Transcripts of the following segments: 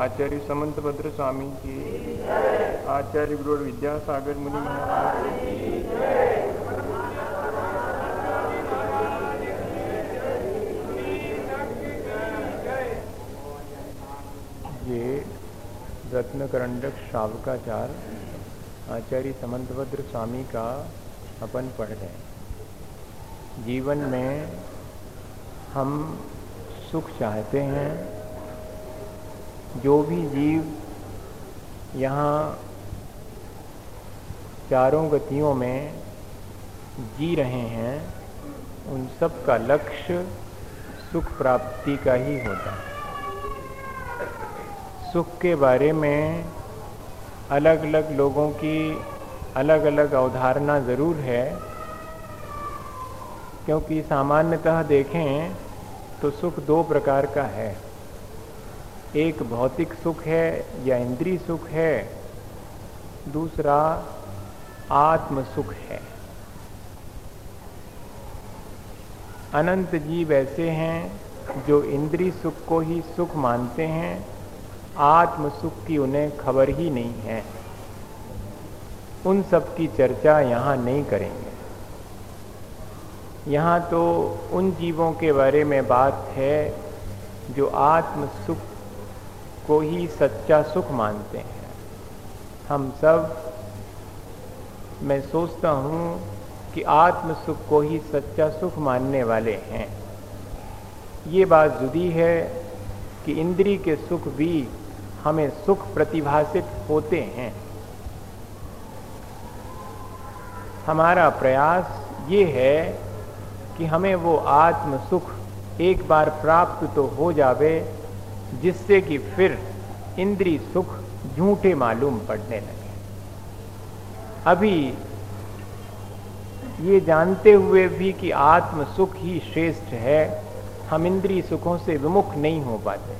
आचार्य समंतभद्र स्वामी की, आचार्य गुरु विद्यासागर मुनि महाराज की, ये रत्नकरंडक श्रावकाचार आचार्य समंतभद्र स्वामी का अपन पढ़ रहे हैं। जीवन में हम सुख चाहते हैं। जो भी जीव यहाँ चारों गतियों में जी रहे हैं, उन सब का लक्ष्य सुख प्राप्ति का ही होता है। सुख के बारे में अलग अलग लोगों की अलग अलग अवधारणा ज़रूर है, क्योंकि सामान्यतः देखें तो सुख दो प्रकार का है। एक भौतिक सुख है या इंद्रिय सुख है, दूसरा आत्म सुख है। अनंत जीव ऐसे हैं जो इंद्रिय सुख को ही सुख मानते हैं, आत्म सुख की उन्हें खबर ही नहीं है। उन सब की चर्चा यहाँ नहीं करेंगे। यहाँ तो उन जीवों के बारे में बात है जो आत्म सुख को ही सच्चा सुख मानते हैं। हम सब, मैं सोचता हूँ कि आत्म सुख को ही सच्चा सुख मानने वाले हैं। ये बात जुदी है कि इंद्रिय के सुख भी हमें सुख प्रतिभासित होते हैं। हमारा प्रयास ये है कि हमें वो आत्म सुख एक बार प्राप्त तो हो जावे, जिससे कि फिर इंद्रिय सुख झूठे मालूम पड़ने लगे। अभी ये जानते हुए भी कि आत्म सुख ही श्रेष्ठ है, हम इंद्रिय सुखों से विमुख नहीं हो पाते।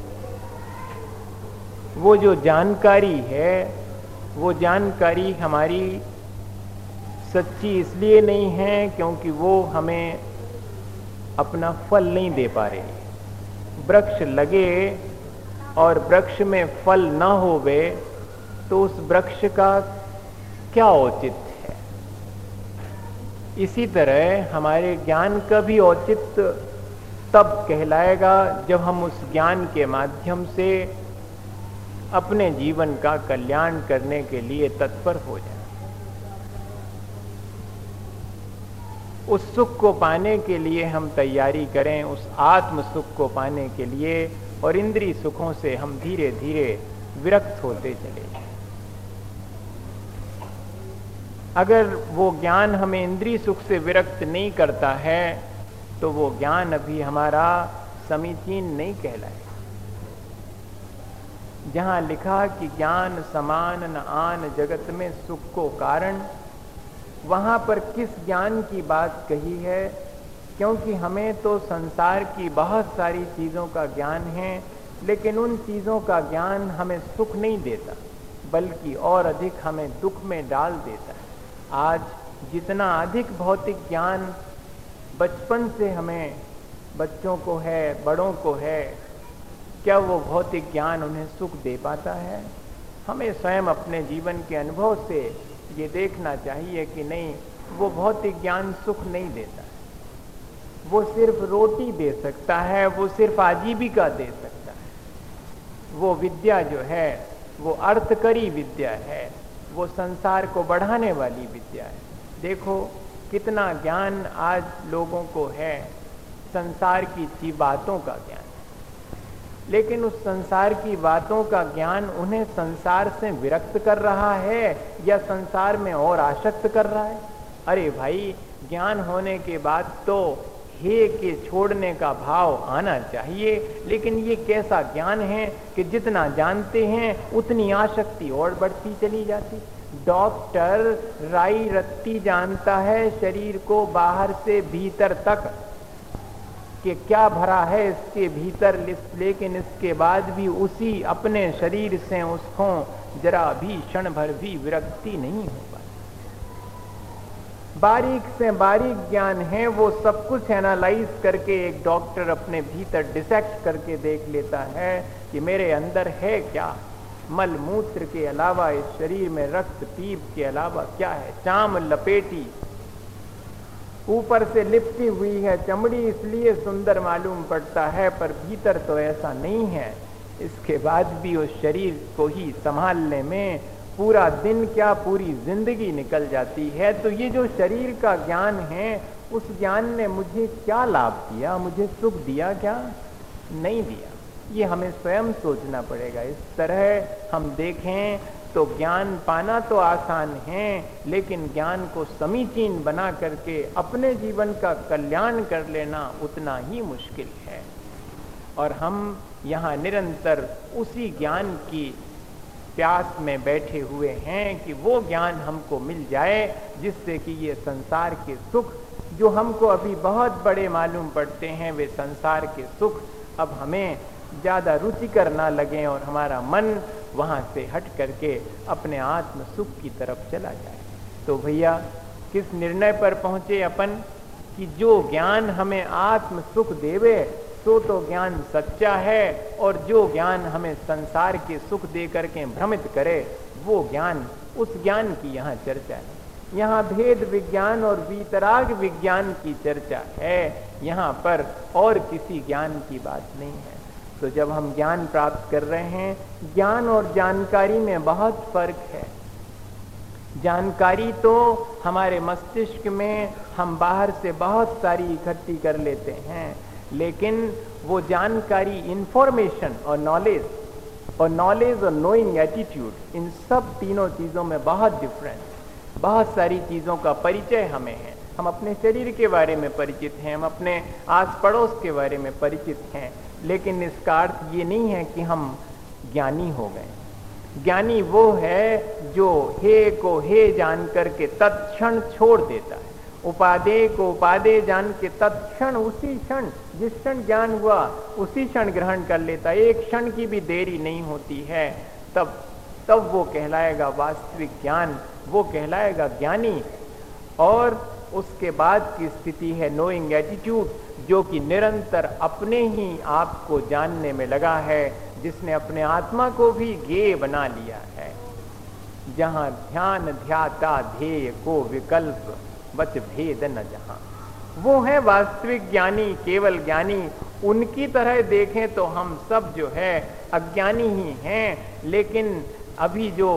वो जो जानकारी है, वो जानकारी हमारी सच्ची इसलिए नहीं है क्योंकि वो हमें अपना फल नहीं दे पा रही। वृक्ष लगे और वृक्ष में फल न होवे तो उस वृक्ष का क्या औचित्य है। इसी तरह हमारे ज्ञान का भी औचित्य तब कहलाएगा जब हम उस ज्ञान के माध्यम से अपने जीवन का कल्याण करने के लिए तत्पर हो जाए। उस सुख को पाने के लिए हम तैयारी करें, उस आत्म सुख को पाने के लिए, और इंद्रिय सुखों से हम धीरे धीरे विरक्त होते चले जाएं। अगर वो ज्ञान हमें इंद्रिय सुख से विरक्त नहीं करता है तो वो ज्ञान अभी हमारा समीचीन नहीं कहलाएगा। जहां लिखा कि ज्ञान समान न आन जगत में सुख को कारण, वहां पर किस ज्ञान की बात कही है? क्योंकि हमें तो संसार की बहुत सारी चीज़ों का ज्ञान है, लेकिन उन चीज़ों का ज्ञान हमें सुख नहीं देता, बल्कि और अधिक हमें दुख में डाल देता है। आज जितना अधिक भौतिक ज्ञान बचपन से हमें, बच्चों को है, बड़ों को है, क्या वो भौतिक ज्ञान उन्हें सुख दे पाता है? हमें स्वयं अपने जीवन के अनुभव से ये देखना चाहिए कि नहीं, वो भौतिक ज्ञान सुख नहीं देता है। वो सिर्फ रोटी दे सकता है, वो सिर्फ आजीविका दे सकता है। वो विद्या जो है वो अर्थकरी विद्या है, वो संसार को बढ़ाने वाली विद्या है। देखो कितना ज्ञान आज लोगों को है, संसार की बातों का ज्ञान, लेकिन उस संसार की बातों का ज्ञान उन्हें संसार से विरक्त कर रहा है या संसार में और आसक्त कर रहा है? अरे भाई, ज्ञान होने के बाद तो हे के छोड़ने का भाव आना चाहिए, लेकिन ये कैसा ज्ञान है कि जितना जानते हैं उतनी आसक्ति और बढ़ती चली जाती। डॉक्टर राई रत्ती जानता है शरीर को बाहर से भीतर तक कि क्या भरा है इसके भीतर, लेकिन इसके बाद भी उसी अपने शरीर से उसको जरा भी क्षण भर भी विरक्ति नहीं हो पाती। बारीक से बारीक ज्ञान है, वो सब कुछ एनालाइज करके एक डॉक्टर अपने भीतर डिसेक्ट करके देख लेता है कि मेरे अंदर है क्या। मल मूत्र के अलावा इस शरीर में रक्त पीप के अलावा क्या है। चाम लपेटी ऊपर से लिपटी हुई है चमड़ी, इसलिए सुंदर मालूम पड़ता है, पर भीतर तो ऐसा नहीं है। इसके बाद भी उस शरीर को ही संभालने में पूरा दिन क्या पूरी जिंदगी निकल जाती है। तो ये जो शरीर का ज्ञान है, उस ज्ञान ने मुझे क्या लाभ दिया, मुझे सुख दिया क्या? नहीं दिया। ये हमें स्वयं सोचना पड़ेगा। इस तरह हम देखें तो ज्ञान पाना तो आसान है, लेकिन ज्ञान को समीचीन बना करके अपने जीवन का कल्याण कर लेना उतना ही मुश्किल है। और हम यहाँ निरंतर उसी ज्ञान की प्यास में बैठे हुए हैं कि वो ज्ञान हमको मिल जाए, जिससे कि ये संसार के सुख जो हमको अभी बहुत बड़े मालूम पड़ते हैं, वे संसार के सुख अब हमें ज्यादा रुचिकर ना लगे और हमारा मन वहां से हट करके अपने आत्म सुख की तरफ चला जाए। तो भैया किस निर्णय पर पहुंचे अपन कि जो ज्ञान हमें आत्म सुख देवे सो तो ज्ञान सच्चा है, और जो ज्ञान हमें संसार के सुख दे करके भ्रमित करे वो ज्ञान, उस ज्ञान की यहाँ चर्चा है। यहाँ भेद विज्ञान और वीतराग विज्ञान की चर्चा है, यहाँ पर और किसी ज्ञान की बात नहीं है। तो जब हम ज्ञान प्राप्त कर रहे हैं, ज्ञान और जानकारी में बहुत फर्क है। जानकारी तो हमारे मस्तिष्क में हम बाहर से बहुत सारी इकट्ठी कर लेते हैं, लेकिन वो जानकारी, इंफॉर्मेशन और नॉलेज और नोइंग एटीट्यूड, इन सब तीनों चीजों में बहुत डिफरेंस। बहुत सारी चीजों का परिचय हमें है। हम अपने शरीर के बारे में परिचित हैं, हम अपने आस पड़ोस के बारे में परिचित हैं, लेकिन इसका अर्थ ये नहीं है कि हम ज्ञानी हो गए। ज्ञानी वो है जो हे को हे जान करके तत्क्षण छोड़ देता है, उपादेय को उपादेय जान के तत्क्षण, उसी क्षण, जिस क्षण ज्ञान हुआ उसी क्षण ग्रहण कर लेता है। एक क्षण की भी देरी नहीं होती है। तब वो कहलाएगा वास्तविक ज्ञान, वो कहलाएगा ज्ञानी। और उसके बाद की स्थिति है नोइंग एटीट्यूड, जो कि निरंतर अपने ही आप को जानने में लगा है, जिसने अपने आत्मा को भी ज्ञेय बना लिया है। जहां ध्यान ध्याता ध्येय को विकल्प वच भेद न जहां, वो है वास्तविक ज्ञानी, केवल ज्ञानी। उनकी तरह देखें तो हम सब जो है अज्ञानी ही हैं, लेकिन अभी जो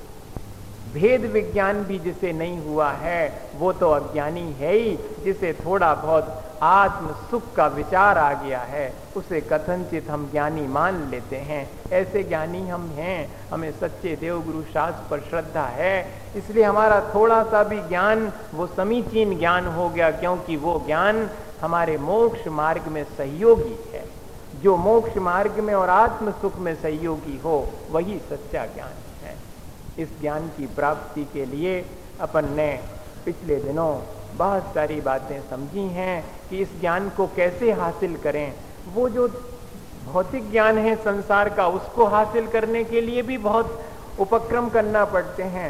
भेद विज्ञान भी जिसे नहीं हुआ है वो तो अज्ञानी है ही। जिसे थोड़ा बहुत आत्म सुख का विचार आ गया है उसे कथनचित हम ज्ञानी मान लेते हैं। ऐसे ज्ञानी हम हैं, हमें सच्चे देवगुरु शास्त्र पर श्रद्धा है, इसलिए हमारा थोड़ा सा भी ज्ञान वो समीचीन ज्ञान हो गया, क्योंकि वो ज्ञान हमारे मोक्ष मार्ग में सहयोगी है। जो मोक्ष मार्ग में और आत्म सुख में सहयोगी हो वही सच्चा ज्ञान है। इस ज्ञान की प्राप्ति के लिए अपन ने पिछले दिनों बहुत सारी बातें समझी हैं कि इस ज्ञान को कैसे हासिल करें। वो जो भौतिक ज्ञान है संसार का, उसको हासिल करने के लिए भी बहुत उपक्रम करना पड़ते हैं।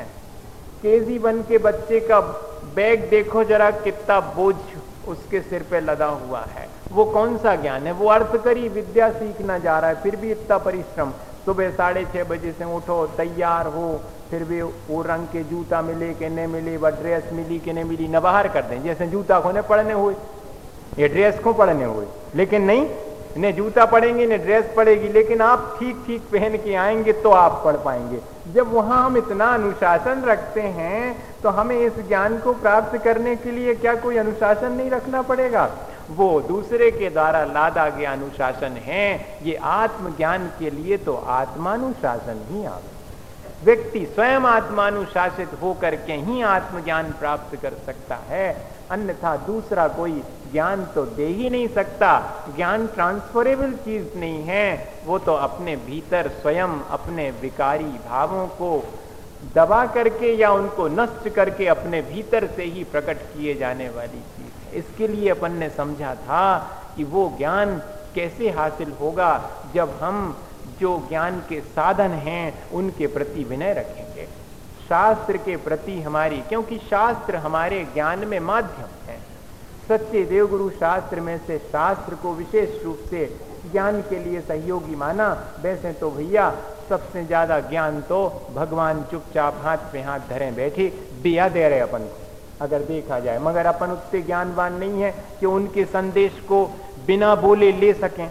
KG1 के बच्चे का बैग देखो जरा, कितना बोझ उसके सिर पे लदा हुआ है। वो कौन सा ज्ञान है? वो अर्थकरी विद्या सीखना जा रहा है, फिर भी इतना परिश्रम। सुबह 6:30 बजे से उठो, तैयार हो, फिर भी वो रंग के जूता मिले कि नहीं मिले, वह ड्रेस मिली कि नहीं मिली, न बाहर कर दें। जैसे जूता को ने पड़ने हुए, ये ड्रेस को पड़ने हुए, लेकिन नहीं, इन्हें जूता पड़ेंगे, इन्हें ड्रेस पड़ेगी, लेकिन आप ठीक ठीक पहन के आएंगे तो आप पढ़ पाएंगे। जब वहां हम इतना अनुशासन रखते हैं तो हमें इस ज्ञान को प्राप्त करने के लिए क्या कोई अनुशासन नहीं रखना पड़ेगा? वो दूसरे के द्वारा लादा गया अनुशासन है। ये आत्मज्ञान के लिए तो आत्मानुशासन ही आवे। व्यक्ति स्वयं आत्मानुशासित होकर के ही आत्मज्ञान प्राप्त कर सकता है, अन्यथा दूसरा कोई ज्ञान तो दे ही नहीं सकता। ज्ञान ट्रांसफरेबल चीज नहीं है, वो तो अपने भीतर स्वयं अपने विकारी भावों को दबा करके या उनको नष्ट करके अपने भीतर से ही प्रकट किए जाने वाली चीज है। इसके लिए अपन ने समझा था कि वो ज्ञान कैसे हासिल होगा, जब हम जो ज्ञान के साधन हैं उनके प्रति विनय रखेंगे, शास्त्र के प्रति हमारी, क्योंकि शास्त्र हमारे ज्ञान में माध्यम है। सच्चे देवगुरु शास्त्र में से शास्त्र को विशेष रूप से ज्ञान के लिए सहयोगी माना। वैसे तो भैया सबसे ज्यादा ज्ञान तो भगवान चुपचाप हाथ पे हाथ धरे बैठे दिया दे रहे अपन को, अगर देखा जाए, मगर अपन उतने ज्ञानवान नहीं है कि उनके संदेश को बिना बोले ले सकें।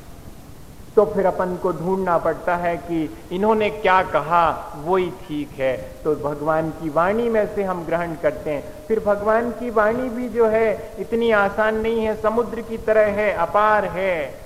तो फिर अपन को ढूंढना पड़ता है कि इन्होंने क्या कहा वही ठीक है, तो भगवान की वाणी में से हम ग्रहण करते हैं। फिर भगवान की वाणी भी जो है इतनी आसान नहीं है, समुद्र की तरह है, अपार है।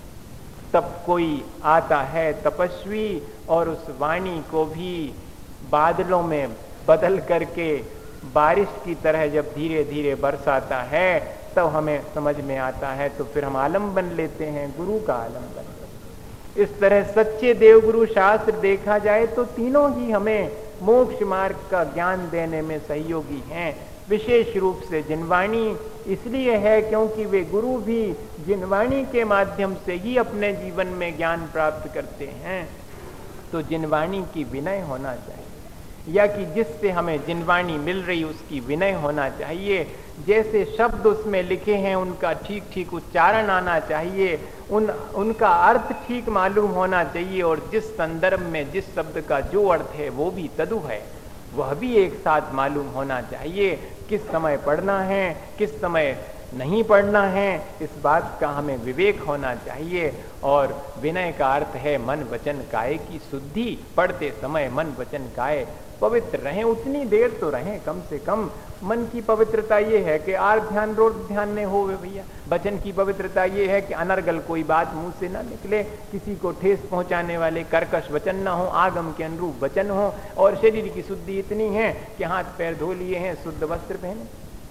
तब कोई आता है तपस्वी और उस वाणी को भी बादलों में बदल करके बारिश की तरह जब धीरे धीरे बरसाता है तब हमें समझ में आता है, तो फिर हम आलम्बन लेते हैं, गुरु का आलम्बन। इस तरह सच्चे देवगुरु शास्त्र देखा जाए तो तीनों ही हमें मोक्ष मार्ग का ज्ञान देने में सहयोगी हैं। विशेष रूप से जिनवाणी इसलिए है क्योंकि वे गुरु भी जिनवाणी के माध्यम से ही अपने जीवन में ज्ञान प्राप्त करते हैं। तो जिनवाणी की विनय होना चाहिए, या कि जिससे हमें जिनवाणी मिल रही उसकी विनय होना चाहिए। जैसे शब्द उसमें लिखे हैं उनका ठीक ठीक उच्चारण आना चाहिए, उनका अर्थ ठीक मालूम होना चाहिए, और जिस संदर्भ में जिस शब्द का जो अर्थ है वो भी तदु है, वह भी एक साथ मालूम होना चाहिए। किस समय पढ़ना है, किस समय नहीं पढ़ना है, इस बात का हमें विवेक होना चाहिए। और विनय का अर्थ है मन वचन काय की शुद्धि। पढ़ते समय मन वचन काय पवित्र रहें, उतनी देर तो रहें कम से कम। मन की पवित्रता ये है कि आर ध्यान रोज ध्यान नहीं हो भैया। वचन की पवित्रता ये है कि अनर्गल कोई बात मुंह से ना निकले, किसी को ठेस पहुंचाने वाले कर्कश वचन ना हो, आगम के अनुरूप वचन हो। और शरीर की शुद्धि इतनी है कि हाथ पैर धो लिए हैं, शुद्ध वस्त्र पहने,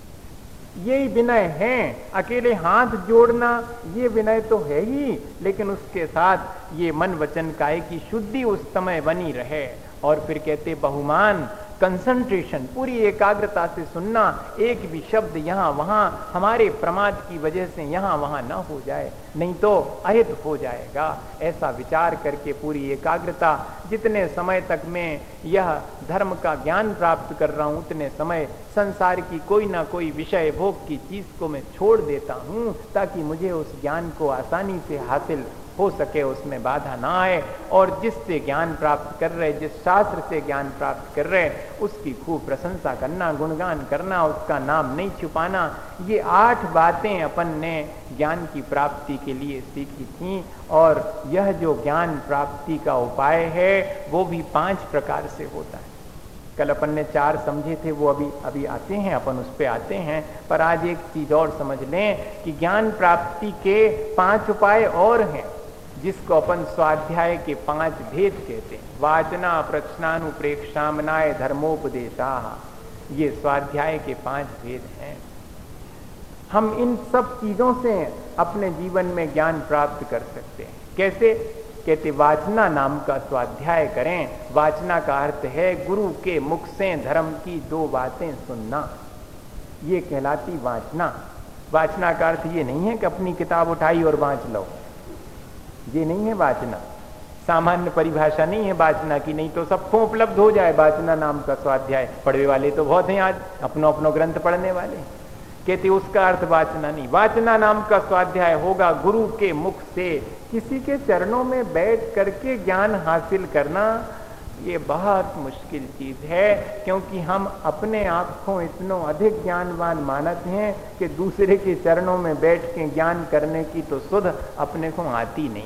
यही विनय है। अकेले हाथ जोड़ना ये विनय तो है ही, लेकिन उसके साथ ये मन वचन काय की शुद्धि उस समय बनी रहे। और फिर कहते बहुमान, कंसंट्रेशन, पूरी एकाग्रता से सुनना, एक भी शब्द यहाँ वहाँ हमारे प्रमाद की वजह से यहाँ वहाँ ना हो जाए, नहीं तो अहित हो जाएगा। ऐसा विचार करके पूरी एकाग्रता, जितने समय तक मैं यह धर्म का ज्ञान प्राप्त कर रहा हूँ उतने समय संसार की कोई ना कोई विषय भोग की चीज को मैं छोड़ देता हूँ, ताकि मुझे उस ज्ञान को आसानी से हासिल हो सके, उसमें बाधा ना आए। और जिससे ज्ञान प्राप्त कर रहे, जिस शास्त्र से ज्ञान प्राप्त कर रहे, उसकी खूब प्रशंसा करना, गुणगान करना, उसका नाम नहीं छुपाना। ये 8 बातें अपन ने ज्ञान की प्राप्ति के लिए सीखी थी। और यह जो ज्ञान प्राप्ति का उपाय है वो भी 5 प्रकार से होता है। कल अपन ने 4 समझे थे, वो अभी आते हैं, अपन उस पे आते हैं। पर आज एक चीज और समझ लें कि ज्ञान प्राप्ति के 5 उपाय और हैं, जिसको अपन स्वाध्याय के 5 भेद कहते हैं। वाचना, प्रश्नानुप्रेक्षामनाय, धर्मोपदेशा, ये स्वाध्याय के 5 भेद हैं। हम इन सब चीजों से अपने जीवन में ज्ञान प्राप्त कर सकते हैं। कैसे? कहते वाचना नाम का स्वाध्याय करें। वाचना का अर्थ है गुरु के मुख से धर्म की 2 बातें सुनना, ये कहलाती वाचना। वाचना का अर्थ ये नहीं है कि अपनी किताब उठाई और वांच लो, ये नहीं है वाचना। सामान्य परिभाषा नहीं है वाचना की, नहीं तो सबको उपलब्ध हो जाए वाचना नाम का स्वाध्याय। पढ़ने वाले तो बहुत हैं आज, अपनो अपनो ग्रंथ पढ़ने वाले। कहते उसका अर्थ वाचना नहीं। वाचना नाम का स्वाध्याय होगा गुरु के मुख से किसी के चरणों में बैठ करके ज्ञान हासिल करना। ये बहुत मुश्किल चीज है, क्योंकि हम अपने आप को इतनो अधिक ज्ञानवान मानते हैं कि दूसरे के चरणों में बैठ के ज्ञान करने की तो सुध अपने को आती नहीं।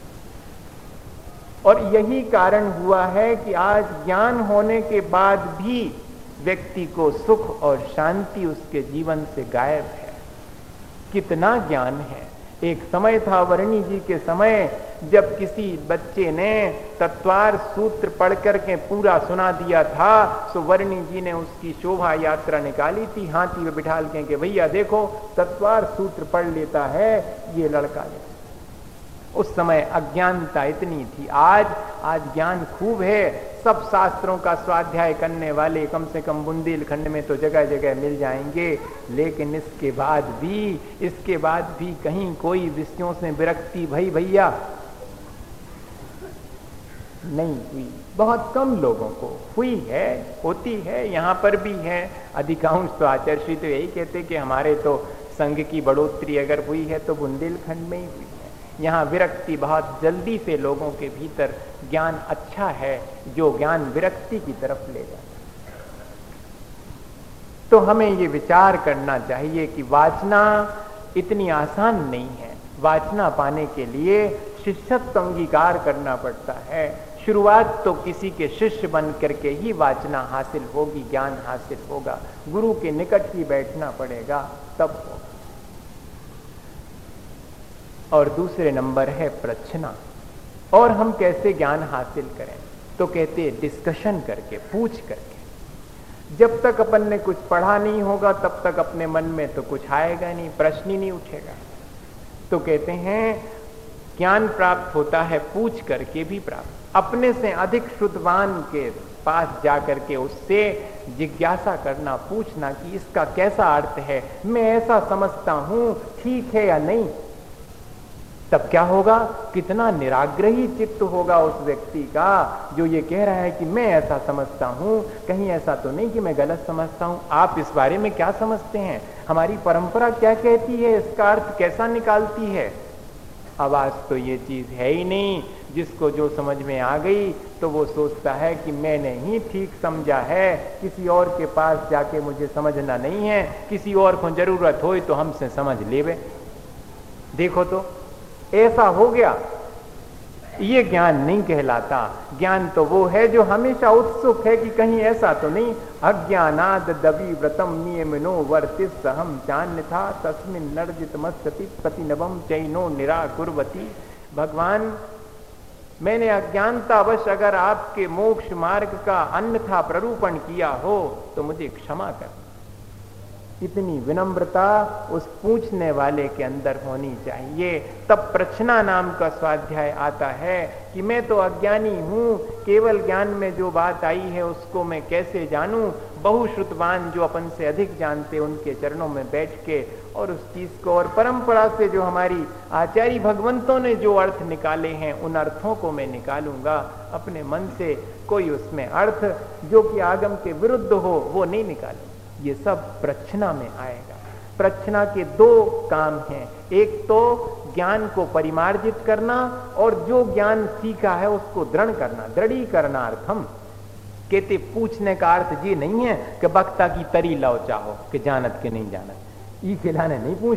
और यही कारण हुआ है कि आज ज्ञान होने के बाद भी व्यक्ति को सुख और शांति उसके जीवन से गायब है। कितना ज्ञान है। एक समय था वर्णी जी के समय, जब किसी बच्चे ने तत्वार सूत्र पढ़ करके पूरा सुना दिया था, तो वर्णी जी ने उसकी शोभा यात्रा निकाली थी, हाथी पे बिठाल के भैया देखो तत्वार सूत्र पढ़ लेता है ये लड़का। उस समय अज्ञानता इतनी थी। आज ज्ञान खूब है। सब शास्त्रों का स्वाध्याय करने वाले कम से कम बुंदेलखंड में तो जगह जगह मिल जाएंगे, लेकिन इसके बाद भी कहीं कोई विषयों से विरक्ति भैया नहीं हुई, बहुत कम लोगों को हुई है, होती है, यहाँ पर भी है। अधिकांश तो आचार्य श्री तो यही कहते कि हमारे तो संघ की बढ़ोतरी अगर हुई है तो बुंदेलखंड में ही हुई है। यहाँ विरक्ति बहुत जल्दी से लोगों के भीतर ज्ञान अच्छा है जो ज्ञान विरक्ति की तरफ ले जाता है। तो हमें ये विचार करना चाहिए कि वासना इतनी आसान नहीं है। वासना पाने के लिए शिष्यत्व अंगीकार करना पड़ता है। शुरुआत तो किसी के शिष्य बन करके ही वासना हासिल होगी, ज्ञान हासिल होगा। गुरु के निकट ही बैठना पड़ेगा, तब होगा। और दूसरे नंबर है प्रश्ना। और हम कैसे ज्ञान हासिल करें? तो कहते हैं डिस्कशन करके, पूछ करके। जब तक अपन ने कुछ पढ़ा नहीं होगा तब तक अपने मन में तो कुछ आएगा नहीं, प्रश्न ही नहीं उठेगा। तो कहते हैं ज्ञान प्राप्त होता है पूछ करके भी प्राप्त। अपने से अधिक श्रुतवान के पास जाकर के उससे जिज्ञासा करना, पूछना कि इसका कैसा अर्थ है, मैं ऐसा समझता हूं, ठीक है या नहीं। तब क्या होगा? कितना निराग्रही चित्त होगा उस व्यक्ति का जो ये कह रहा है कि मैं ऐसा समझता हूं, कहीं ऐसा तो नहीं कि मैं गलत समझता हूं। आप इस बारे में क्या समझते हैं? हमारी परंपरा क्या कहती है? इसका अर्थ कैसा निकालती है? अब आज तो ये चीज है ही नहीं। जिसको जो समझ में आ गई तो वो सोचता है कि मैंने ही ठीक समझा है, किसी और के पास जाके मुझे समझना नहीं है, किसी और को जरूरत हो तो हमसे समझ लेवे। देखो तो ऐसा हो गया। ये ज्ञान नहीं कहलाता। ज्ञान तो वो है जो हमेशा उत्सुक है कि कहीं ऐसा तो नहीं। अज्ञानाद दबी व्रतम नियमिनो वर्तिस हम चान्य था तस्मिन नर्जित मस्ति प्रतिनवम चैनो निराकुर्वती। भगवान, मैंने अज्ञानतावश अगर आपके मोक्ष मार्ग का अन्यथा प्ररूपण किया हो तो मुझे क्षमा कर। इतनी विनम्रता उस पूछने वाले के अंदर होनी चाहिए। तब प्रश्ना नाम का स्वाध्याय आता है कि मैं तो अज्ञानी हूं, केवल ज्ञान में जो बात आई है उसको मैं कैसे जानूं। बहुश्रुतवान जो अपन से अधिक जानते उनके चरणों में बैठ के और उस चीज को, और परंपरा से जो हमारी आचार्य भगवंतों ने जो अर्थ निकाले हैं उन अर्थों को मैं निकालूंगा। अपने मन से कोई उसमें अर्थ जो कि आगम के विरुद्ध हो वो नहीं निकालूंगा। ये सब प्रश्ना में आएगा। प्रश्ना के दो काम हैं, एक तो ज्ञान को परिमार्जित करना और जो ज्ञान सीखा है उसको दृढ़ करना, दृढ़ीकरणार्थम। कहते पूछने का अर्थ ये नहीं है कि वक्ता की तरी लाओ चाहो कि जानत के नहीं जानत, ई खिलाने नहीं पूछ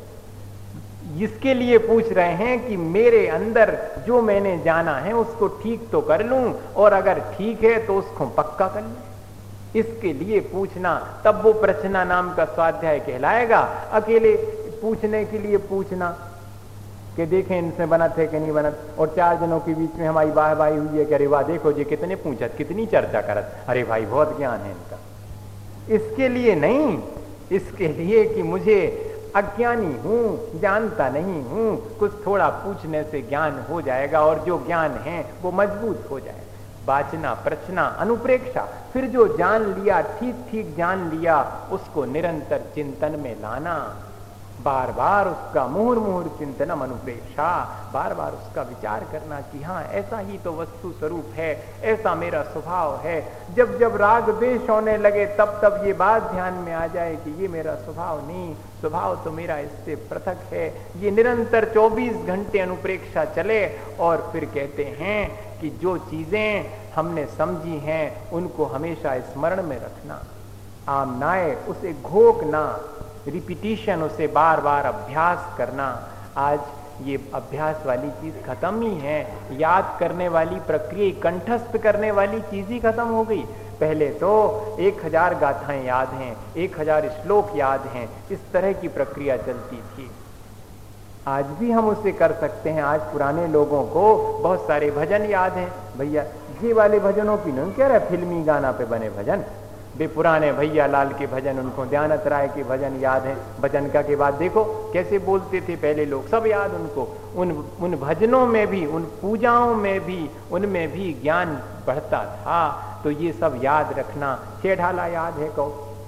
रहे। इसके लिए पूछ रहे हैं कि मेरे अंदर जो मैंने जाना है उसको ठीक तो कर लूं, और अगर ठीक है तो उसको पक्का कर लूं। इसके लिए पूछना, तब वो प्रश्ना नाम का स्वाध्याय कहलाएगा। अकेले पूछने के लिए पूछना कि देखें इनसे बनत है कि नहीं बनत, और चार जनों के बीच में हमारी वाहवाही हुई है कि अरे वाह देखो जी कितने पूछत, कितनी चर्चा करत, अरे भाई बहुत ज्ञान है इनका। इसके लिए नहीं, इसके लिए कि मुझे अज्ञानी हूं, जानता नहीं हूं, कुछ थोड़ा पूछने से ज्ञान हो जाएगा और जो ज्ञान है वो मजबूत हो जाएगा। वाचना, प्रश्ना, अनुप्रेक्षा, फिर जो जान लिया, ठीक ठीक जान लिया, उसको निरंतर चिंतन में लाना, बार बार उसका मुहुर मुहुर चिंतनम अनुप्रेक्षा, बार बार उसका विचार करना कि हाँ ऐसा ही तो वस्तु स्वरूप है, ऐसा मेरा स्वभाव है। जब जब राग द्वेष होने लगे तब तब ये बात ध्यान में आ जाए कि ये मेरा स्वभाव नहीं, स्वभाव तो मेरा इससे पृथक है। ये निरंतर 24 घंटे अनुप्रेक्षा चले और फिर कहते हैं कि जो चीजें हमने समझी हैं उनको हमेशा स्मरण में रखना, आमनाए उसे घोकना, रिपीटिशन, उसे बार बार अभ्यास करना। आज ये अभ्यास वाली चीज खत्म ही है, याद करने वाली प्रक्रिया, कंठस्थ करने वाली चीज ही खत्म हो गई। पहले तो 1000 गाथाएं याद हैं, 1000 श्लोक याद हैं, इस तरह की प्रक्रिया चलती थी। आज भी हम उसे कर सकते हैं। आज पुराने लोगों को बहुत सारे भजन याद हैं। भैया ये वाले भजनों की नहीं कह रहा, फिल्मी गाना पे बने भजन, वे पुराने भैया लाल के भजन, उनको दयानंद राय के भजन याद हैं। भजन का के बाद देखो कैसे बोलते थे पहले लोग, सब याद उनको। उन भजनों में भी, उन पूजाओं में भी, उनमें भी ज्ञान बढ़ता था। तो ये सब याद रखना। छेढ़ाला याद है कहो,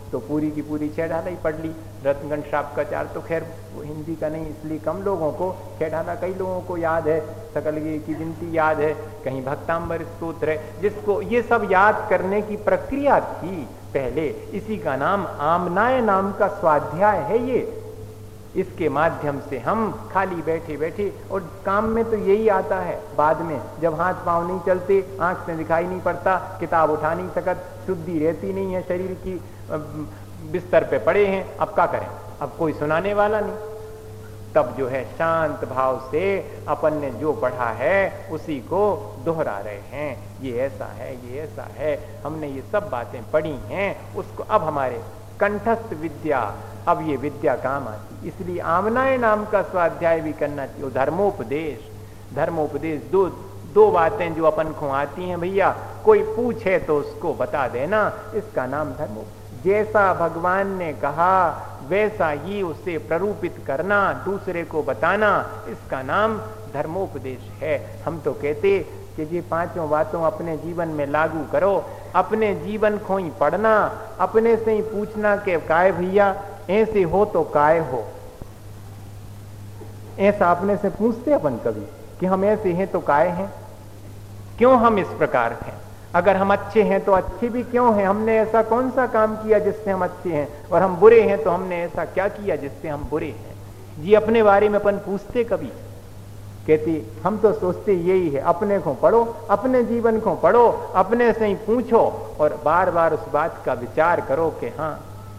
तो पूरी की पूरी 6 ढाला ही पढ़ ली। रत्नगंज शापकाचार तो खैर वो हिंदी का नहीं, इसलिए कम लोगों को 6 ढाला कई लोगों को याद है, सकलगे की विनती याद है, कहीं भक्तांबर स्तोत्र है, जिसको ये सब याद करने की प्रक्रिया थी पहले। इसी का नाम आमनाय नाम का स्वाध्याय है ये। इसके माध्यम से हम खाली बैठे बैठे, और काम में तो यही आता है बाद में, जब हाथ पांव नहीं चलते, आंख से दिखाई नहीं पड़ता, किताब उठा नहीं सकत, शुद्धि रहती नहीं है शरीर की, बिस्तर पे पड़े हैं, अब क्या करें, अब कोई सुनाने वाला नहीं, तब जो है शांत भाव से अपन ने जो पढ़ा है उसी को दोहरा रहे हैं। ये ऐसा है, ये ऐसा है, हमने ये सब बातें पढ़ी हैं, उसको अब हमारे कंठस्थ विद्या, अब ये विद्या काम आती। इसलिए आमनाय नाम का स्वाध्याय भी करना चाहिए। धर्मोपदेश, धर्मोपदेश दो बातें जो अपन को आती हैं भैया, कोई पूछे तो उसको बता देना, इसका नाम धर्मोपदेश। जैसा भगवान ने कहा वैसा ही उसे प्ररूपित करना, दूसरे को बताना, इसका नाम धर्मोपदेश है। हम तो कहते कि ये 5 बातों अपने जीवन में लागू करो, अपने जीवन को ही पढ़ना, अपने से ही पूछना कि काय भैया ऐसे हो तो काय हो। ऐसा अपने से पूछते अपन कभी कि हम ऐसे हैं तो काय हैं, क्यों हम इस प्रकार हैं, अगर हम अच्छे हैं तो अच्छे भी क्यों हैं, हमने ऐसा कौन सा काम किया जिससे हम अच्छे हैं, और हम बुरे हैं तो हमने ऐसा क्या किया जिससे हम बुरे हैं। जी अपने बारे में अपन पूछते कभी, कहती हम तो सोचते यही है, अपने को पढ़ो, अपने जीवन को पढ़ो, अपने से ही पूछो, और बार बार उस बात का विचार करो कि हाँ,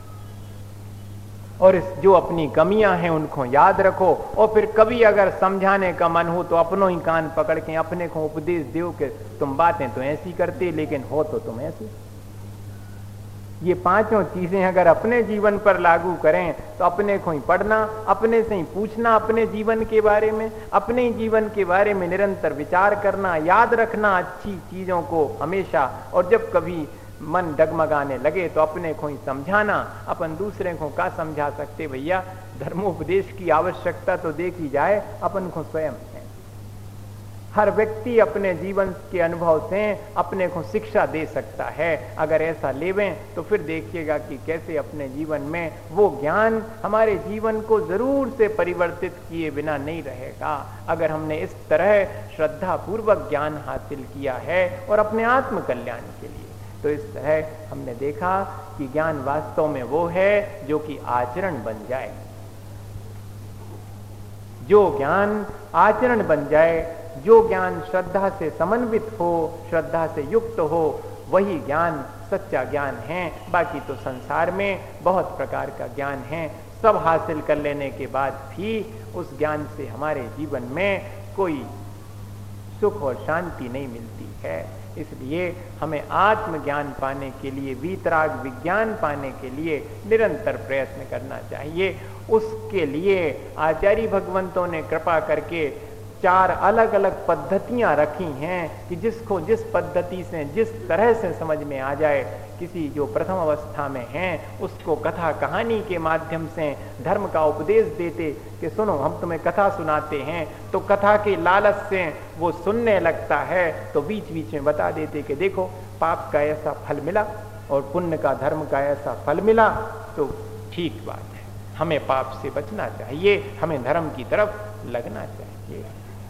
और इस जो अपनी कमियां हैं उनको याद रखो, और फिर कभी अगर समझाने का मन हो तो अपनों ही कान पकड़ के अपने को उपदेश दो कि तुम बातें तो ऐसी करते लेकिन हो तो तुम ऐसे। ये 5 चीजें अगर अपने जीवन पर लागू करें तो अपने को ही पढ़ना, अपने से ही पूछना, अपने जीवन के बारे में, अपने ही जीवन के बारे में निरंतर विचार करना, याद रखना अच्छी चीजों को हमेशा, और जब कभी मन डगमगाने लगे तो अपने को ही समझाना। अपन दूसरे को क्या समझा सकते भैया, धर्मोपदेश की आवश्यकता तो देखी जाए अपन को स्वयं है। हर व्यक्ति अपने जीवन के अनुभव से अपने को शिक्षा दे सकता है। अगर ऐसा लेवें तो फिर देखिएगा कि कैसे अपने जीवन में वो ज्ञान हमारे जीवन को जरूर से परिवर्तित किए बिना नहीं रहेगा। अगर हमने इस तरह श्रद्धा पूर्वक ज्ञान हासिल किया है और अपने आत्म कल्याण के लिए, तो इस तरह हमने देखा कि ज्ञान वास्तव में वो है जो कि आचरण बन जाए। जो ज्ञान आचरण बन जाए, जो ज्ञान श्रद्धा से समन्वित हो, श्रद्धा से युक्त हो, वही ज्ञान सच्चा ज्ञान है। बाकी तो संसार में बहुत प्रकार का ज्ञान है, सब हासिल कर लेने के बाद भी उस ज्ञान से हमारे जीवन में कोई सुख और शांति नहीं मिलती है। इसलिए हमें आत्मज्ञान पाने के लिए, वीतराग विज्ञान पाने के लिए निरंतर प्रयत्न करना चाहिए। उसके लिए आचार्य भगवंतों ने कृपा करके 4 अलग अलग पद्धतियां रखी हैं कि जिसको जिस पद्धति से जिस तरह से समझ में आ जाए। किसी जो प्रथम अवस्था में हैं उसको कथा कहानी के माध्यम से धर्म का उपदेश देते कि सुनो हम तुम्हें कथा सुनाते हैं, तो कथा के लालच से वो सुनने लगता है, तो बीच बीच में बता देते कि देखो पाप का ऐसा फल मिला और पुण्य का धर्म का ऐसा फल मिला, तो ठीक बात है, हमें पाप से बचना चाहिए, हमें धर्म की तरफ लगना चाहिए।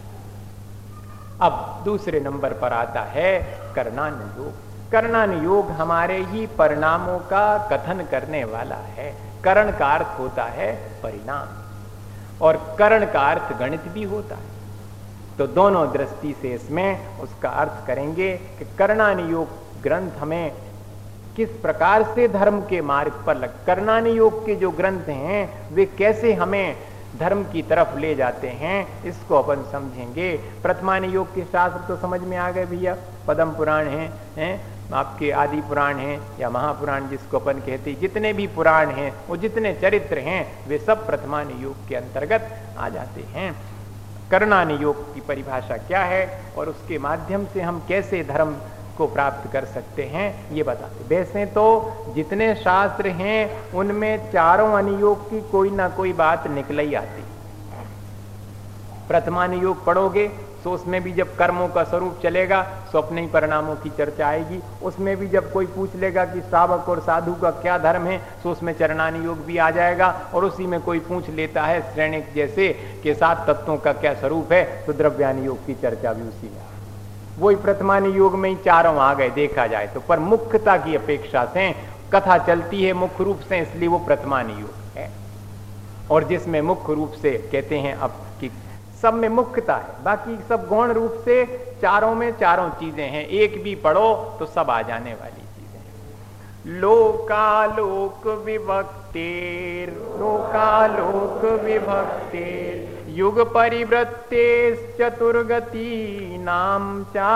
अब दूसरे नंबर पर आता है करणानुयोग। करणानुयोग हमारे ही परिणामों का कथन करने वाला है। करण का अर्थ होता है परिणाम, और करण का अर्थ गणित भी होता है। तो दोनों दृष्टि से इसमें उसका अर्थ करेंगे कि करणानुयोग ग्रंथ हमें किस प्रकार से धर्म के मार्ग पर करणानुयोग के जो ग्रंथ हैं वे कैसे हमें धर्म की तरफ ले जाते हैं, इसको अपन समझेंगे। प्रथमानुयोग के शास्त्र तो समझ में आ गए भैया, पद्म पुराण हैं, आपके आदि पुराण हैं या महापुराण जिसको अपन कहते हैं, जितने भी पुराण हैं वो जितने चरित्र हैं वे सब प्रथमानुयोग के अंतर्गत आ जाते हैं। करणानुयोग की परिभाषा क्या है और उसके माध्यम से हम कैसे धर्म को प्राप्त कर सकते हैं ये बताते। वैसे तो जितने शास्त्र हैं उनमें चारों अनुयोग की कोई ना कोई बात निकल ही आती। प्रथमानुयोग पढ़ोगे तो उसमें भी जब कर्मों का स्वरूप चलेगा तो अपने ही परिणामों की चर्चा आएगी। उसमें भी जब कोई पूछ लेगा कि श्रावक और साधु का क्या धर्म है तो उसमें चरणानी योग भी आ जाएगा। और उसी में कोई पूछ लेता है श्रेणिक जैसे कि 7 तत्वों का क्या स्वरूप है तो द्रव्यानी योग की चर्चा भी उसी में। वही प्रथमानी योग में ही चारों आ गए देखा जाए तो, पर मुख्यता की अपेक्षा से कथा चलती है मुख्य रूप से, इसलिए वो प्रथमानी योग है। और जिसमें मुख्य रूप से कहते हैं अब कि सब में मुख्यता है, बाकी सब गौण रूप से चारों में चारों चीजें हैं, एक भी पढ़ो तो सब आ जाने वाली चीजें। लोकालोक विभक्तेर, लोकालोक विभक्तेर युग परिवृत्ते चतुर्गति नाम चा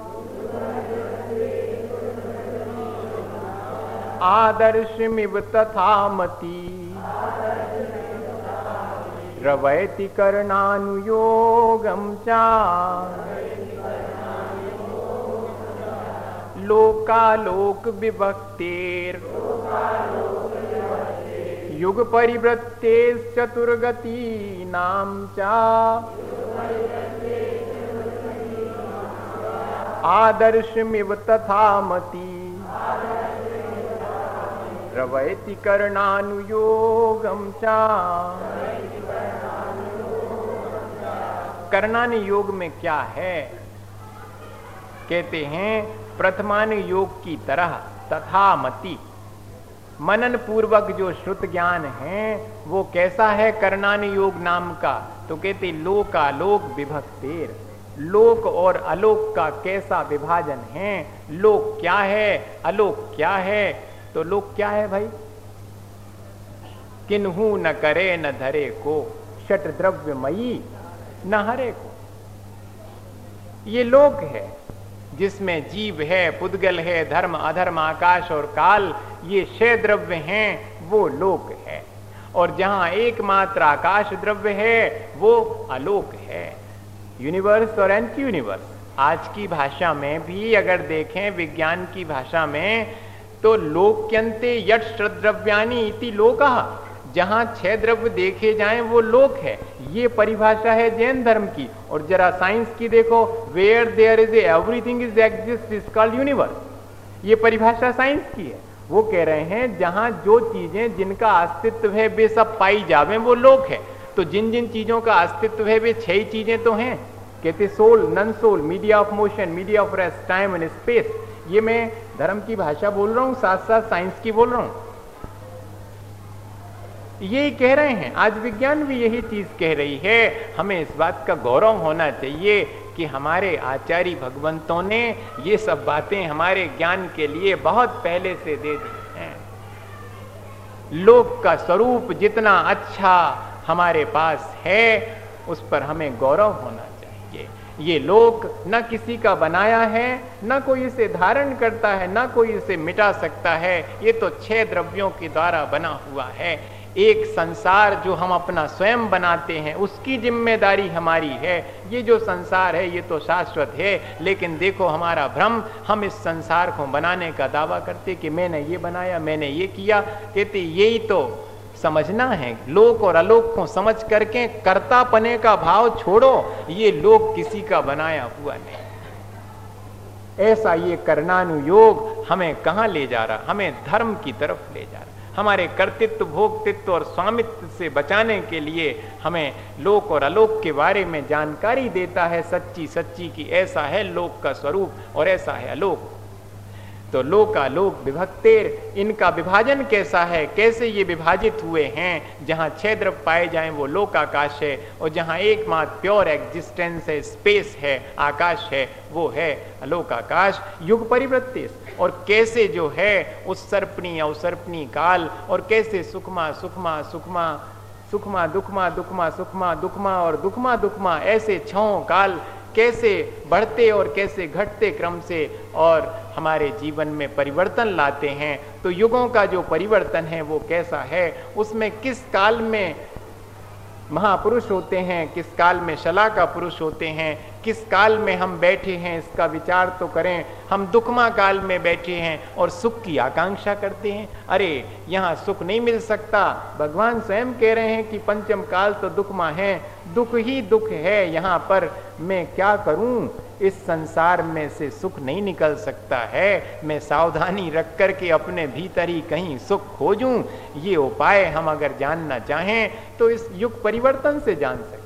आदर्शमिव तथा मति रवैति कर्णानुयोगम चा लोकालोक विभक्तेर युग परिवृत्ते चतुर्गति नाम चा आदर्शमिव तथा मति रवैति कर्णानुयोगम चा। कर्णानि योग में क्या है? कहते हैं प्रथमानि योग की तरह तथा मति, मनन पूर्वक जो श्रुत ज्ञान है वो कैसा है कर्णानि योग नाम का? तो कहते लोकालोक विभक्तेर, लोक और अलोक का कैसा विभाजन है। लोक क्या है, अलोक क्या है? तो लोक क्या है भाई? किन्हू न करे न धरे को, षट द्रव्यमयी न हरे को। ये लोक है जिसमें जीव है, पुद्गल है, धर्म अधर्म आकाश और काल, ये 6 द्रव्य हैं, वो लोक है। और जहां एकमात्र आकाश द्रव्य है वो अलोक है। यूनिवर्स और एंटी यूनिवर्स आज की भाषा में भी अगर देखें, विज्ञान की भाषा में, तो लोक्यन्ते यत् षड्द्रव्यानि इति लोकः, जहां 6 द्रव्य देखे जाएं वो लोक है। ये परिभाषा है जैन धर्म की। और जरा साइंस की देखो, where there is everything is exist is called universe. ये परिभाषा साइंस की है। वो कह रहे हैं जहां जो चीजें जिनका अस्तित्व है वे सब पाई जावे वो लोक है। तो जिन जिन चीजों का अस्तित्व है वे 6 चीजें तो हैं। कहते soul, non soul, media of motion, media of rest, time and space. ये मैं धर्म की भाषा बोल रहा हूं, साथ साथ साइंस की बोल रहा हूं। यही कह रहे हैं, आज विज्ञान भी यही चीज कह रही है। हमें इस बात का गौरव होना चाहिए कि हमारे आचार्य भगवंतों ने ये सब बातें हमारे ज्ञान के लिए बहुत पहले से दे दी हैं। लोक का स्वरूप जितना अच्छा हमारे पास है उस पर हमें गौरव होना चाहिए। ये लोक न किसी का बनाया है, न कोई इसे धारण करता है, न कोई इसे मिटा सकता है। ये तो 6 द्रव्यों के द्वारा बना हुआ है। एक संसार जो हम अपना स्वयं बनाते हैं उसकी जिम्मेदारी हमारी है। ये जो संसार है ये तो शाश्वत है, लेकिन देखो हमारा भ्रम, हम इस संसार को बनाने का दावा करते कि मैंने ये बनाया, मैंने ये किया। कहते यही तो समझना है। लोक और अलोक को समझ करके कर्तापने का भाव छोड़ो। ये लोक किसी का बनाया हुआ नहीं। ऐसा ये कर्णानुयोग हमें कहां ले जा रहा? हमें धर्म की तरफ ले जा रहा। हमारे कर्तृत्व, भोक्तृत्व और स्वामित्व से बचाने के लिए हमें लोक और अलोक के बारे में जानकारी देता है, सच्ची सच्ची की ऐसा है लोक का स्वरूप और ऐसा है अलोक। तो लोकालोक विभक्तेर, इनका विभाजन कैसा है, कैसे ये विभाजित हुए हैं? जहां 6 द्रव्य पाए जाएं वो लोकाकाश है, और जहां एकमात्र प्योर एग्जिस्टेंस है, स्पेस है, आकाश है, वो है अलोकाकाश। युग परिवृत्ति, और कैसे जो है उत्सर्पणी अवसर्पणी काल, और कैसे सुखमा सुखमा सुखमा सुखमा दुखमा दुखमा सुखमा दुखमा और दुखमा दुखमा, ऐसे 6 काल कैसे बढ़ते और कैसे घटते क्रम से और हमारे जीवन में परिवर्तन लाते हैं। तो युगों का जो परिवर्तन है वो कैसा है, उसमें किस काल में महापुरुष होते हैं, किस काल में शला का पुरुष होते हैं, किस काल में हम बैठे हैं इसका विचार तो करें। हम दुखमा काल में बैठे हैं और सुख की आकांक्षा करते हैं। अरे यहाँ सुख नहीं मिल सकता। भगवान स्वयं कह रहे हैं कि पंचम काल तो दुखमा है, दुख ही दुख है यहाँ पर, मैं क्या करूं, इस संसार में से सुख नहीं निकल सकता है, मैं सावधानी रख कर के अपने भीतर ही कहीं सुख खोजूं। ये उपाय हम अगर जानना चाहें तो इस युग परिवर्तन से जान सकते।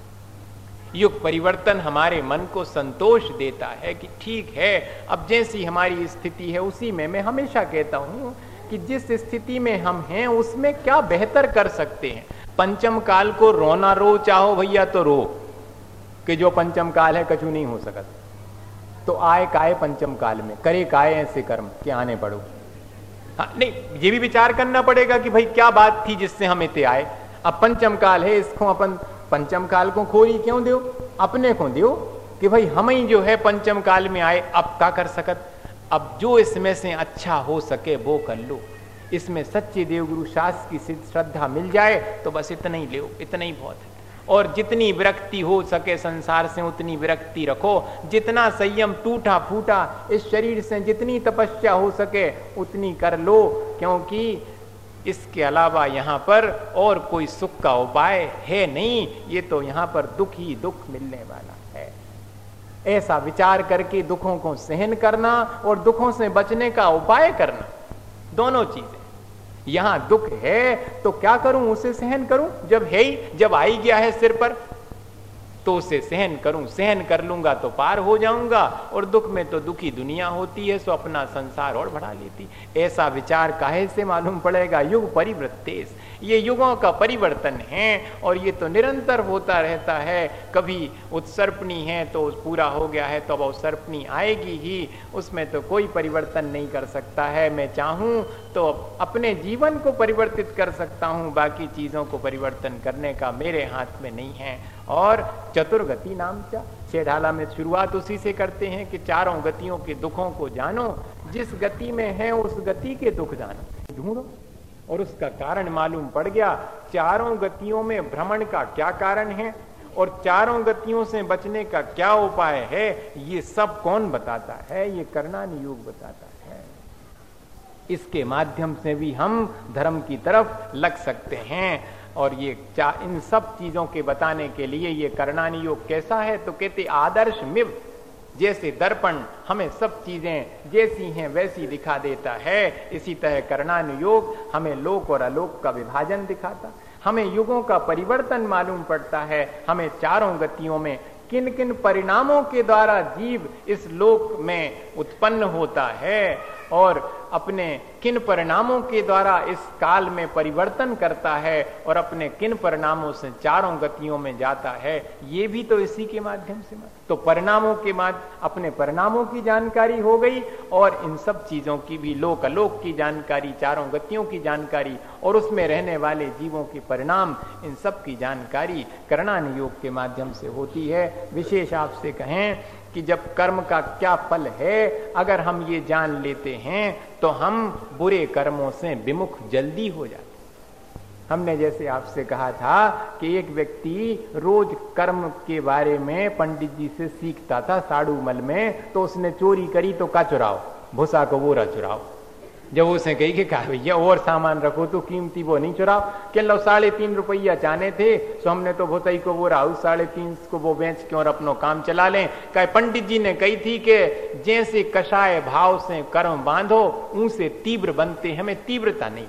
युग परिवर्तन हमारे मन को संतोष देता है कि ठीक है, अब जैसी हमारी स्थिति है उसी में, मैं हमेशा कहता हूं कि जिस स्थिति में हम हैं उसमें क्या बेहतर कर सकते हैं। पंचम काल को रोना रो चाहो भैया तो रो, कि जो पंचम काल है कछु नहीं हो सकता, तो आए काए पंचम काल में, करे काए ऐसे कर्म कि आने पड़ो। हाँ, नहीं, ये भी विचार करना पड़ेगा कि भाई क्या बात थी जिससे हम इतने आए। अब पंचम काल है, इसको अपन पंचम काल को खोरी क्यों दो, अपने को दो कि भाई हम ही जो है पंचम काल में आए, अब क्या कर सकत, अब जो इसमें से अच्छा हो सके वो कर लो। इसमें सच्चे देवगुरु शास्त्र की श्रद्धा मिल जाए तो बस इतना ही लो, इतना ही बहुत है। और जितनी विरक्ति हो सके संसार से उतनी विरक्ति रखो, जितना संयम टूटा फूटा इस शरीर से जितनी तपस्या हो सके उतनी कर लो, क्योंकि इसके अलावा यहाँ पर और कोई सुख का उपाय है नहीं। ये तो यहाँ पर दुख ही दुख मिलने वाला है। ऐसा विचार करके दुखों को सहन करना और दुखों से बचने का उपाय करना, दोनों चीजें। यहां दुख है तो क्या करूं, उसे सहन करूं, जब है ही, जब आ ही गया है सिर पर तो उसे सहन करूं, सहन कर लूंगा तो पार हो जाऊंगा। और दुख में तो दुखी दुनिया होती है, सो अपना संसार और बढ़ा लेती। ऐसा विचार काहे से मालूम पड़ेगा, युग परिवर्तेश, ये युगों का परिवर्तन है और ये तो निरंतर होता रहता है। कभी उत्सर्पणी है तो पूरा हो गया है तो अब उत्सर्पणी आएगी ही, उसमें तो कोई परिवर्तन नहीं कर सकता है। मैं चाहूं तो अपने जीवन को परिवर्तित कर सकता हूं, बाकी चीजों को परिवर्तन करने का मेरे हाथ में नहीं है। और चतुर्गति नाम चा, छेढ़ाला में शुरुआत उसी से करते हैं कि चारों गतियों के दुखों को जानो, जिस गति में है उस गति के दुख जानो, ढूंढो। और उसका कारण मालूम पड़ गया। चारों गतियों में भ्रमण का क्या कारण है और चारों गतियों से बचने का क्या उपाय है, ये सब कौन बताता है, ये करणानि योग बताता है। इसके माध्यम से भी हम धर्म की तरफ लग सकते हैं। और ये इन सब चीजों के बताने के लिए ये करणानि योग कैसा है, तो कहते आदर्श मिव, जैसे दर्पण हमें सब चीजें जैसी हैं वैसी दिखा देता है, इसी तरह करणानि योग हमें लोक और अलोक का विभाजन दिखाता, हमें युगों का परिवर्तन मालूम पड़ता है, हमें चारों गतियों में किन किन परिणामों के द्वारा जीव इस लोक में उत्पन्न होता है और अपने किन परिणामों के द्वारा इस काल में परिवर्तन करता है और अपने किन परिणामों से चारों गतियों में जाता है, ये भी तो इसी के माध्यम से। तो परिणामों के अपने परिणामों की जानकारी हो गई और इन सब चीजों की भी लोक अलोक की जानकारी, चारों गतियों की जानकारी और उसमें रहने वाले जीवों के परिणाम, इन सब की जानकारी करणानि योग के माध्यम से होती है। विशेष आपसे कहें कि जब कर्म का क्या फल है अगर हम ये जान लेते हैं तो हम बुरे कर्मों से विमुख जल्दी हो जाते। हमने जैसे आपसे कहा था कि एक व्यक्ति रोज कर्म के बारे में पंडित जी से सीखता था साड़ूमल में, तो उसने चोरी करी तो का चुराओ, भूसा को बोरा चुराओ। जब उसे कही कि कहा भैया और सामान रखो तो कीमती वो नहीं चुराओ, के लो 3.5 रुपया चाहने थे, तो हमने तो भोसई को वो राहु 3.5 को वो बेच के और अपनो काम चला लें। कहे पंडित जी ने कही थी कि जैसे कषाय भाव से कर्म बांधो उनसे तीव्र बनते, हमें तीव्रता नहीं।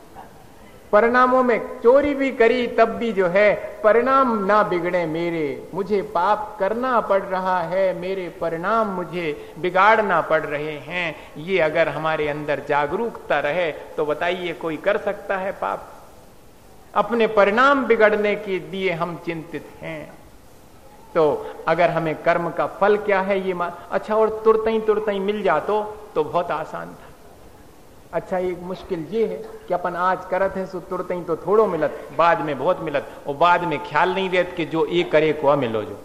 परिणामों में चोरी भी करी तब भी जो है परिणाम ना बिगड़े मेरे, मुझे पाप करना पड़ रहा है, मेरे परिणाम मुझे बिगाड़ना पड़ रहे हैं, ये अगर हमारे अंदर जागरूकता रहे तो बताइए कोई कर सकता है पाप? अपने परिणाम बिगड़ने के लिए हम चिंतित हैं। तो अगर हमें कर्म का फल क्या है ये अच्छा और तुरंत ही मिल जातो तो बहुत आसान था। अच्छा एक मुश्किल ये है कि अपन आज करत है सो तुरंत ही तो थोड़ो मिलत, बाद में बहुत मिलत और बाद में ख्याल नहीं रहत कि जो ये करे को मिलो, जो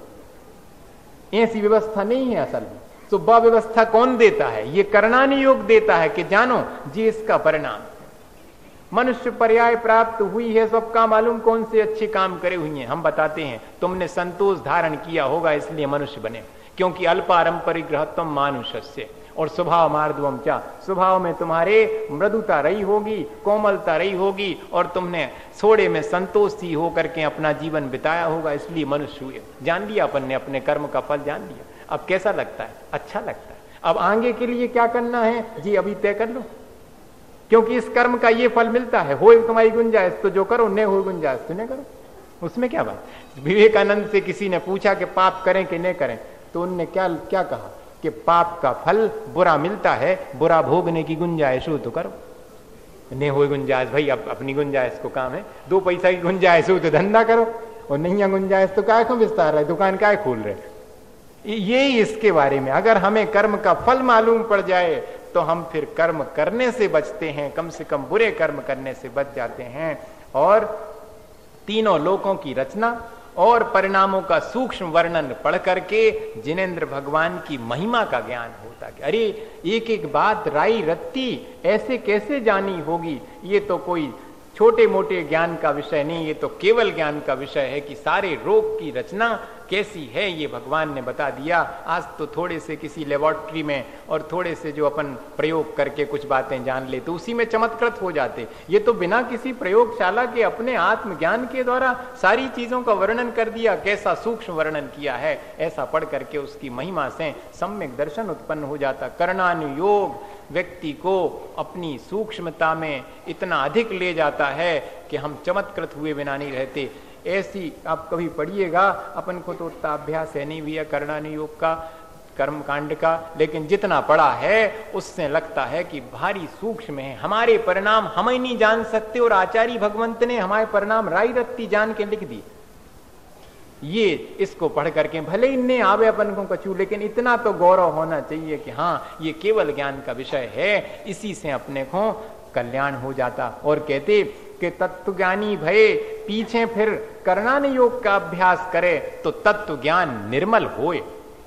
ऐसी व्यवस्था नहीं है असल में। तो वह व्यवस्था कौन देता है? ये करणानि योग देता है कि जानो जी इसका परिणाम। मनुष्य पर्याय प्राप्त हुई है, सबका मालूम कौन से अच्छे काम करे हुए हैं। हम बताते हैं तुमने संतोष धारण किया होगा इसलिए मनुष्य बने, क्योंकि अल्पारम परिग्रहत्वम मानुषस्य और स्वभाव मार्दवम चा, स्वभाव में तुम्हारे मृदुता रही होगी, कोमलता रही होगी और तुमने थोड़े में संतोषी होकर के अपना जीवन बिताया होगा, इसलिए मनुष्य हुए। जान लिया अपन ने, अपने कर्म का फल जान लिया। अब कैसा लगता है? अच्छा लगता है। अब आगे के लिए क्या करना है जी, अभी तय कर लो, क्योंकि इस कर्म का ये फल मिलता है। हो तुम्हारी गुंजाइश तो जो करो, न हो गुंजाइश तो न करो, उसमें क्या बात। विवेकानंद से किसी ने पूछा कि पाप करें कि न करें, तो उनने क्या क्या कहा कि पाप का फल बुरा मिलता है, बुरा भोगने की गुंजाइश हो तो करो, नहीं हो गुंजाइश भाई अब अपनी गुंजाइश को काम है, 2 पैसा की गुंजाइश हो तो धंधा करो, और नहीं है गुंजाइश तो काय को विस्तार है, दुकान काय खोल रहे। ये इसके बारे में अगर हमें कर्म का फल मालूम पड़ जाए तो हम फिर कर्म करने से बचते हैं, कम से कम बुरे कर्म करने से बच जाते हैं। और तीनों लोकों की रचना और परिणामों का सूक्ष्म वर्णन पढ़ करके जिनेंद्र भगवान की महिमा का ज्ञान होता है। अरे एक एक बात राई रत्ती ऐसे कैसे जानी होगी, ये तो कोई छोटे मोटे ज्ञान का विषय नहीं, ये तो केवल ज्ञान का विषय है कि सारे रोग की रचना कैसी है ये भगवान ने बता दिया। आज तो थोड़े से किसी लेबोरेटरी में और थोड़े से जो अपन प्रयोग करके कुछ बातें जान ले तो उसी में चमत्कृत हो जाते। ये तो बिना किसी प्रयोगशाला के अपने आत्मज्ञान के द्वारा सारी चीजों का वर्णन कर दिया। कैसा सूक्ष्म वर्णन किया है, ऐसा पढ़ करके उसकी महिमा से सम्यक दर्शन उत्पन्न हो जाता। कर्णानुयोग व्यक्ति को अपनी सूक्ष्मता में इतना अधिक ले जाता है कि हम चमत्कृत हुए बिना नहीं रहते। ऐसी आप कभी पढ़िएगा, अपन को तो उतना अभ्यास है नहीं भैया कर्णानुयोग का, कर्म कांड का, लेकिन जितना पढ़ा है उससे लगता है कि भारी सूक्ष्म है। हमारे परिणाम हम ही नहीं जान सकते और आचार्य भगवंत ने हमारे परिणाम राई रत्ती जान के लिख दी। ये इसको पढ़ करके भले ही नहीं आवे अपन को कछु, लेकिन इतना तो गौरव होना चाहिए कि हाँ ये केवल ज्ञान का विषय है, इसी से अपने को कल्याण हो जाता। और कहते कि तत्वज्ञानी भये पीछे फिर कर्णानुयोग का अभ्यास करे तो तत्व ज्ञान निर्मल होए।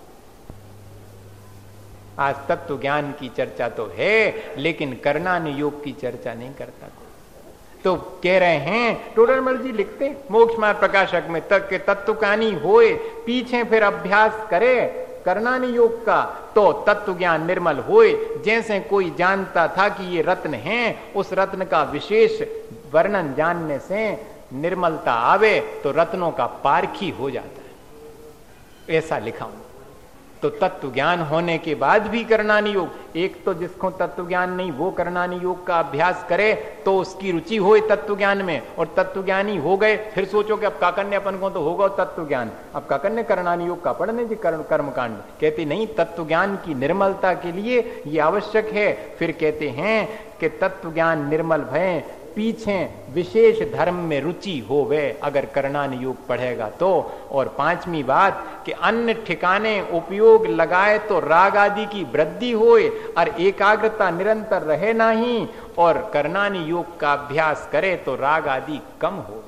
आज तत्व ज्ञान की चर्चा तो है लेकिन कर्णानुयोग की चर्चा नहीं करता। तो कह रहे हैं टोडरमल जी लिखते मोक्ष मार्ग प्रकाशक में तक के तत्वज्ञानी होए पीछे फिर अभ्यास करे कर्णानुयोग का तो तत्व ज्ञान निर्मल होए। जैसे कोई जानता था कि ये रत्न है, उस रत्न का विशेष वर्णन जानने से निर्मलता आवे तो रत्नों का पारखी हो जाता है, ऐसा लिखा हूं। तो तत्व ज्ञान होने के बाद भी कर्णानुयोग, एक तो जिसको तत्व ज्ञान नहीं वो कर्णानुयोग का अभ्यास करे तो उसकी रुचि हो तत्व ज्ञान में, और तत्व ज्ञानी हो गए फिर सोचो कि अब काकन्ने अपन को तो होगा तत्व ज्ञान, अब काकन्ने कर्णानुयोग का पढ़ने जी कर्म कांड। कहते नहीं, तत्व ज्ञान की निर्मलता के लिए ये आवश्यक है। फिर कहते हैं कि तत्व ज्ञान निर्मल भय पीछे विशेष धर्म में रुचि हो वे अगर कर्णानुयोग पढ़ेगा तो। और 5वीं बात कि अन्य ठिकाने उपयोग लगाए तो राग आदि की वृद्धि होए और एकाग्रता निरंतर रहे नहीं, और कर्णानुयोग का अभ्यास करे तो राग आदि कम हो।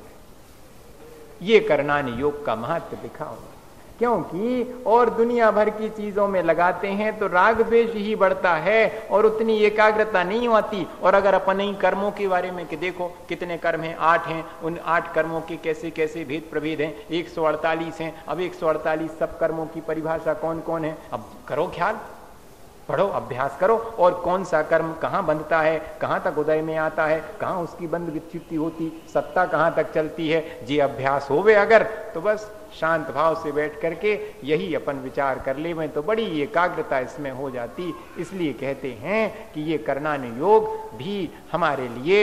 ये कर्णानुयोग का महत्व लिखा हो, क्योंकि और दुनिया भर की चीजों में लगाते हैं तो राग द्वेष ही बढ़ता है और उतनी एकाग्रता नहीं होती। और अगर अपन ही कर्मों के बारे में कि देखो कितने कर्म हैं, 8 हैं, उन 8 कर्मों के कैसे कैसे भेद प्रभेद हैं, 148 हैं। अब 148 सब कर्मों की परिभाषा कौन कौन है, अब करो ख्याल, पढ़ो, अभ्यास करो, और कौन सा कर्म कहाँ बंधता है, कहाँ तक उदय में आता है, कहाँ उसकी बंध विच्युति होती, सत्ता कहाँ तक चलती है। ये अभ्यास होवे अगर तो बस शांत भाव से बैठ करके यही अपन विचार कर ले में तो बड़ी एकाग्रता इसमें हो जाती। इसलिए कहते हैं कि ये कर्णानुयोग भी हमारे लिए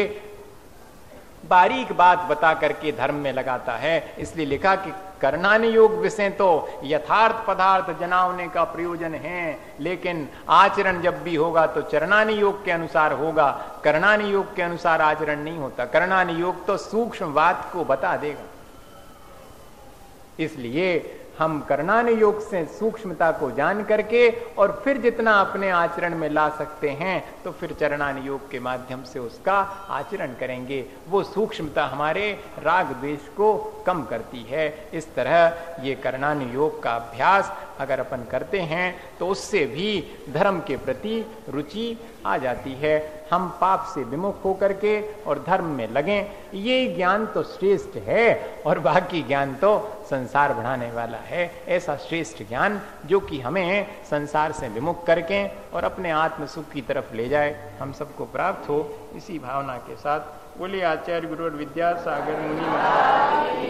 बारीक बात बता करके धर्म में लगाता है। इसलिए लिखा कि कर्णानुयोग विषय तो यथार्थ पदार्थ जनावने का प्रयोजन है, लेकिन आचरण जब भी होगा तो चरणानुयोग के अनुसार होगा, कर्णानुयोग के अनुसार आचरण नहीं होता। कर्णानुयोग तो सूक्ष्म बात को बता देगा। इसलिए हम कर्णानुयोग से सूक्ष्मता को जान करके और फिर जितना अपने आचरण में ला सकते हैं तो फिर चरणानुयोग के माध्यम से उसका आचरण करेंगे। वो सूक्ष्मता हमारे राग द्वेष को कम करती है। इस तरह ये कर्णानुयोग का अभ्यास अगर अपन करते हैं तो उससे भी धर्म के प्रति रुचि आ जाती है। हम पाप से विमुख होकर के और धर्म में लगें, ये ज्ञान तो श्रेष्ठ है और बाकी ज्ञान तो संसार बढ़ाने वाला है। ऐसा श्रेष्ठ ज्ञान जो कि हमें संसार से विमुख करके और अपने आत्म सुख की तरफ ले जाए, हम सबको प्राप्त हो। इसी भावना के साथ बोलिए आचार्य गुरु और विद्यासागर मुनि महाराज।